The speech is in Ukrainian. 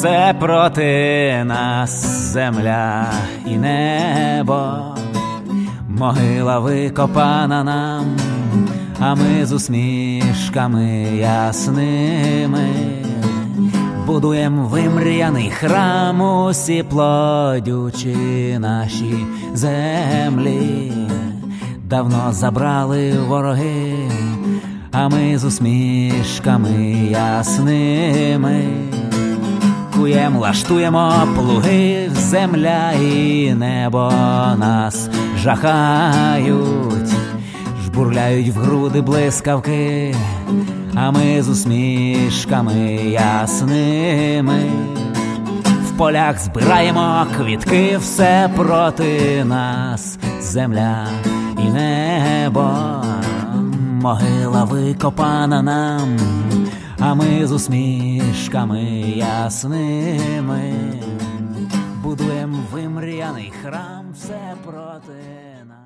все проти нас, земля і небо. Могила викопана нам, а ми з усмішками ясними будуєм вимріяний храм, усі плодючі наші землі. Давно забрали вороги, а ми з усмішками ясними куєм, лаштуємо плуги, земля і небо нас жахають, жбурляють в груди блискавки, а ми з усмішками ясними в полях збираємо квітки, все проти нас, земля і небо. Могила викопана нам, а ми з усмішками ясними будуєм вимріяний храм, все проти нас.